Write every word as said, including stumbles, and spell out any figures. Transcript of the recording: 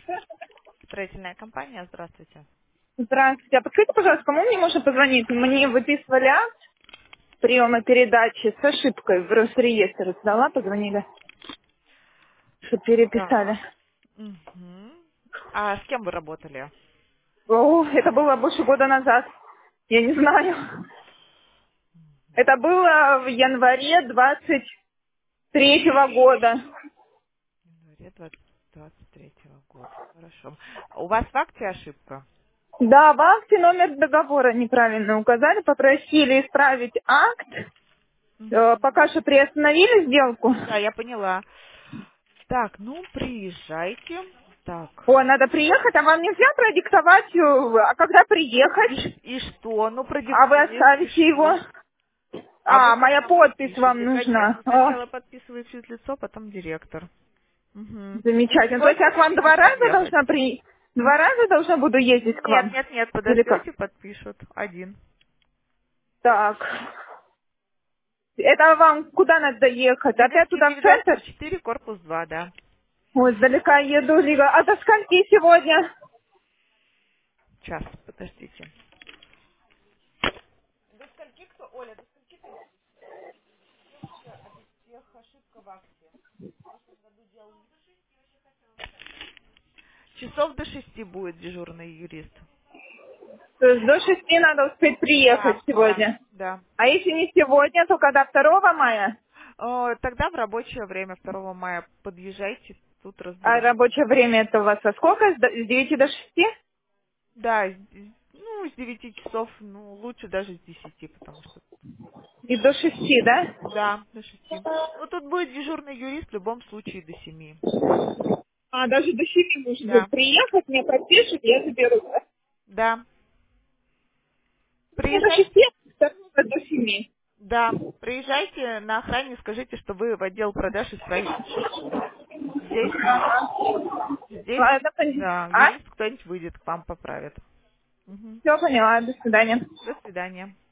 Строительная компания, здравствуйте. Здравствуйте. А подскажите, пожалуйста, кому мне можно позвонить? Мне выписывали акт приема передачи с ошибкой в Росреестр. Сдала, позвонили, что переписали. Так. Угу. А с кем вы работали? О, это было больше года назад. Я не знаю. Это было в январе двадцать третьего года. В январе двадцать третьего года. Хорошо. У вас в акте ошибка? Да, в акте номер договора неправильно указали, попросили исправить акт. Э, Пока Угу. что приостановили сделку. Да, я поняла. Так, ну, приезжайте. Так. О, надо приехать, а вам нельзя продиктовать, э, а когда И, приехать? ш- и что? Ну, А вы продиктуем, оставите его? пишу. А вы А, моя потом подпись вам подпишете, нужна. конечно. О, Сначала подписывает физлицо, потом директор. Угу. замечательно. То Ничего, есть я к вам сможете два раза приехать. должна при... Два раза должна буду ездить к Нет, вам? нет, нет, Или как? подождете, подпишут. Один. Так. Это вам куда надо ехать? Опять Лиговский туда в перекресток центр? четыре, корпус два, да. Ой, далеко еду, Лига. А до скольки сегодня? Сейчас, подождите. До скольки кто? Оля, до скольки ты еще обеспех ошибка в акте? В прошлом году делал не до шести, вообще хотела. Часов до шести будет дежурный юрист. То есть до шести надо успеть приехать Да, да, сегодня. да. А если не сегодня, то когда второго мая? О, тогда в рабочее время второго мая подъезжайте, тут А разберемся. рабочее время это у вас во сколько? С до- с девяти до шести? Да, с д- ну, с девяти часов, ну, лучше даже с десяти, потому что... И до шести, да? Да, до шести. Ну, тут будет дежурный юрист в любом случае до семи. А, даже до семи может Да, быть приехать, мне подпишут, я заберу. Да? да. Ну, до шести, Приезжайте, а второго до семи. да, приезжайте на охране, скажите, что вы в отдел продаж и строительства. Здесь, здесь, Ладно, поняла. да, А? юрист кто-нибудь выйдет к вам, поправит. Мгм. Все поняла, до свидания. До свидания.